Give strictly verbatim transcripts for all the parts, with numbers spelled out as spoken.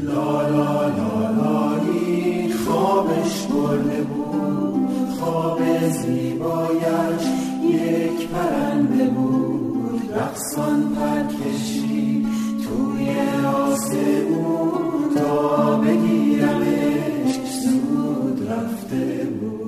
لا لا لا لایی خوابش برده بود، خواب زیبایش یک پرنده بود، رقصان پر کشید توی آسمون، تا بگیرمش زود رفته بود.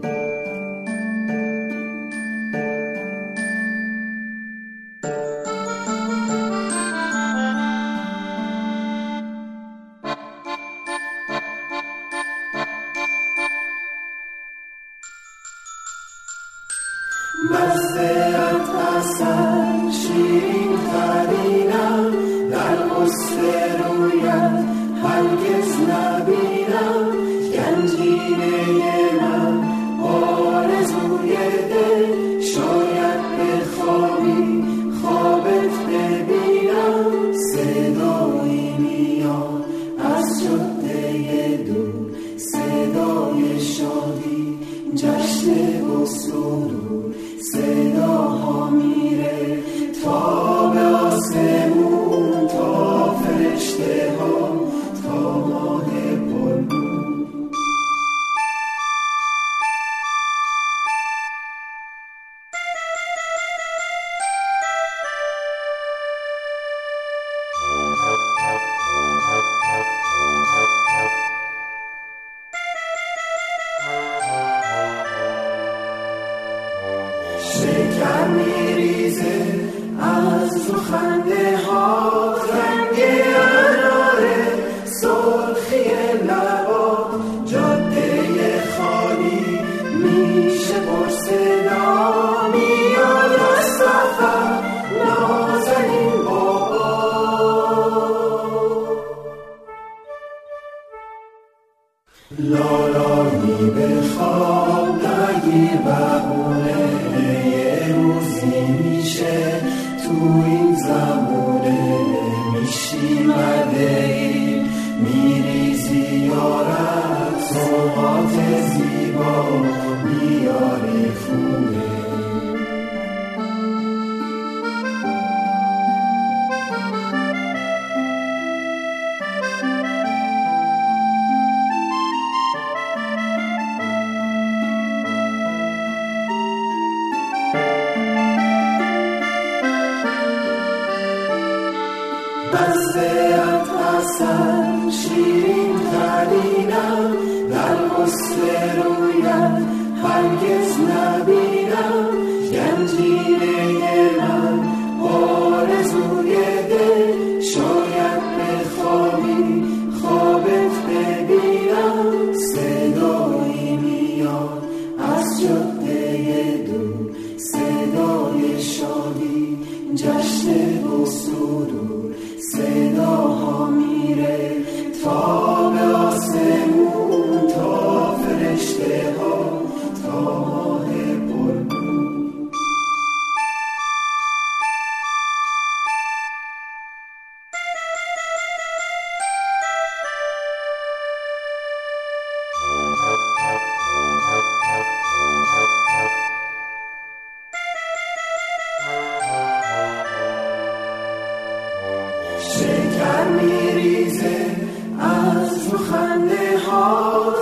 مزه‌ات اصل شیرین ترینم، در قصد رویت هرگز نبینم، گنجینه من آرزوی دل، شاید بخوابی خوابت ببینم، صدایی میاد از جاده دور، صدای شادی جشن و سرور، صداها میره تا به آسمون، تا فرشته ها، تا ماه پرنور. شکر میریزه از تو خنده ها، رنگ اناره سرخی لبا، جاده خالی میشه پر صدا، میاد از سفر نازنین بابا. لالایی به خواب نگیر بهونه، یه روزی میشه تو این زمونه، میشی مدهی میریزی یارت، سوقات زیبا میاری خونه. مزه‌ات اصل شیرین ترینم، در قصد رویت هرگز نبینم، گنجینه من آرزوی دل، شاید بخوابی خوابت ببینم، صدایی میاد از جاده دور، صدای شادی جشن و سرور، صداها میره تا به آسمون، تا فرشته ها، تا ماه پرنور. شکر میریزه از تو خنده ها،